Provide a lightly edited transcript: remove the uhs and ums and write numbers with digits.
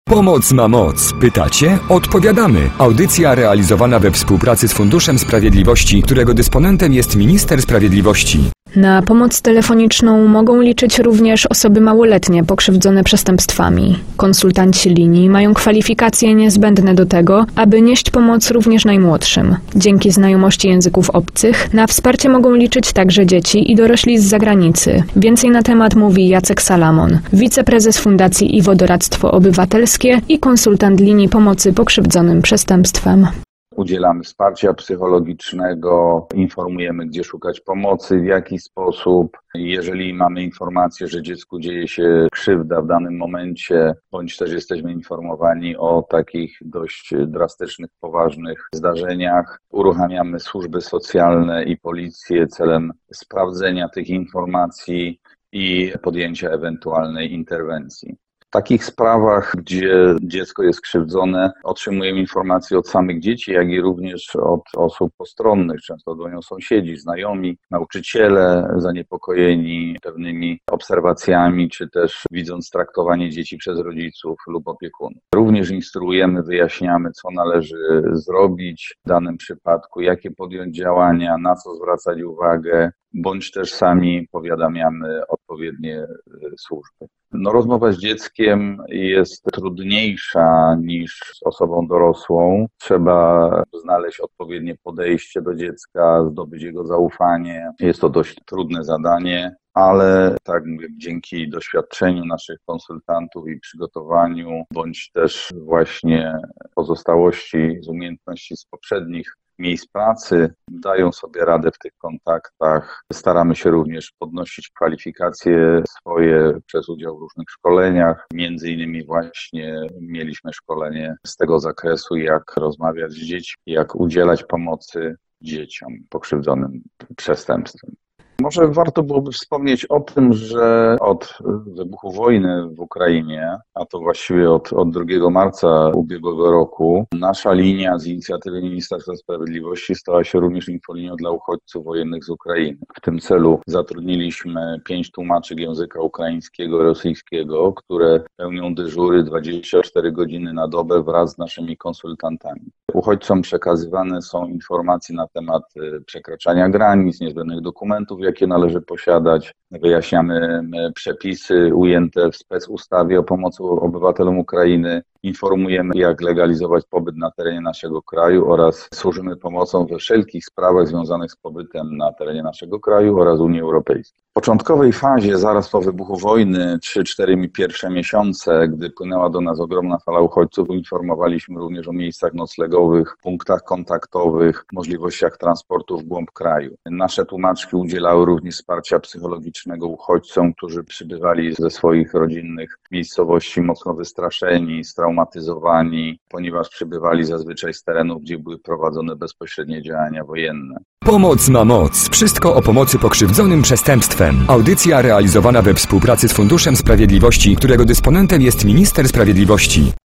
Pomoc ma moc. Pytacie? Odpowiadamy. Audycja realizowana we współpracy z Funduszem Sprawiedliwości, którego dysponentem jest Minister Sprawiedliwości. Na pomoc telefoniczną mogą liczyć również osoby małoletnie pokrzywdzone przestępstwami. Konsultanci linii mają kwalifikacje niezbędne do tego, aby nieść pomoc również najmłodszym. Dzięki znajomości języków obcych na wsparcie mogą liczyć także dzieci i dorośli z zagranicy. Więcej na temat mówi Jacek Salamon, wiceprezes Fundacji IWO Doradztwo Obywatelskie i konsultant linii pomocy pokrzywdzonym przestępstwem. Udzielamy wsparcia psychologicznego, informujemy, gdzie szukać pomocy, w jaki sposób. Jeżeli mamy informację, że dziecku dzieje się krzywda w danym momencie, bądź też jesteśmy informowani o takich dość drastycznych, poważnych zdarzeniach, uruchamiamy służby socjalne i policję celem sprawdzenia tych informacji i podjęcia ewentualnej interwencji. W takich sprawach, gdzie dziecko jest krzywdzone, otrzymujemy informacje od samych dzieci, jak i również od osób postronnych. Często dzwonią sąsiedzi, znajomi, nauczyciele zaniepokojeni pewnymi obserwacjami, czy też widząc traktowanie dzieci przez rodziców lub opiekunów. Również instruujemy, wyjaśniamy, co należy zrobić w danym przypadku, jakie podjąć działania, na co zwracać uwagę, bądź też sami powiadamiamy odpowiednie służby. Rozmowa z dzieckiem jest trudniejsza niż z osobą dorosłą. Trzeba znaleźć odpowiednie podejście do dziecka, zdobyć jego zaufanie. Jest to dość trudne zadanie, ale tak mówię, dzięki doświadczeniu naszych konsultantów i przygotowaniu, bądź też właśnie pozostałości z umiejętności z poprzednich miejsc pracy, dają sobie radę w tych kontaktach. Staramy się również podnosić kwalifikacje swoje przez udział w różnych szkoleniach. Między innymi właśnie mieliśmy szkolenie z tego zakresu, jak rozmawiać z dziećmi, jak udzielać pomocy dzieciom pokrzywdzonym przestępstwem. Może warto byłoby wspomnieć o tym, że od wybuchu wojny w Ukrainie, a to właściwie od 2 marca ubiegłego roku, nasza linia z inicjatywy Ministerstwa Sprawiedliwości stała się również infolinią dla uchodźców wojennych z Ukrainy. W tym celu zatrudniliśmy 5 tłumaczek języka ukraińskiego i rosyjskiego, które pełnią dyżury 24 godziny na dobę wraz z naszymi konsultantami. Uchodźcom przekazywane są informacje na temat przekraczania granic, niezbędnych dokumentów, jakie należy posiadać. Wyjaśniamy przepisy ujęte w specustawie o pomocy obywatelom Ukrainy. Informujemy, jak legalizować pobyt na terenie naszego kraju oraz służymy pomocą we wszelkich sprawach związanych z pobytem na terenie naszego kraju oraz Unii Europejskiej. W początkowej fazie, zaraz po wybuchu wojny, 3-4 pierwsze miesiące, gdy płynęła do nas ogromna fala uchodźców, informowaliśmy również o miejscach noclegowych, punktach kontaktowych, możliwościach transportu w głąb kraju. Nasze tłumaczki udzielały również wsparcia psychologicznego uchodźcom, którzy przybywali ze swoich rodzinnych miejscowości mocno wystraszeni, straumatyzowani, ponieważ przybywali zazwyczaj z terenów, gdzie były prowadzone bezpośrednie działania wojenne. Pomoc ma moc. Wszystko o pomocy pokrzywdzonym przestępstwem. Audycja realizowana we współpracy z Funduszem Sprawiedliwości, którego dysponentem jest Minister Sprawiedliwości.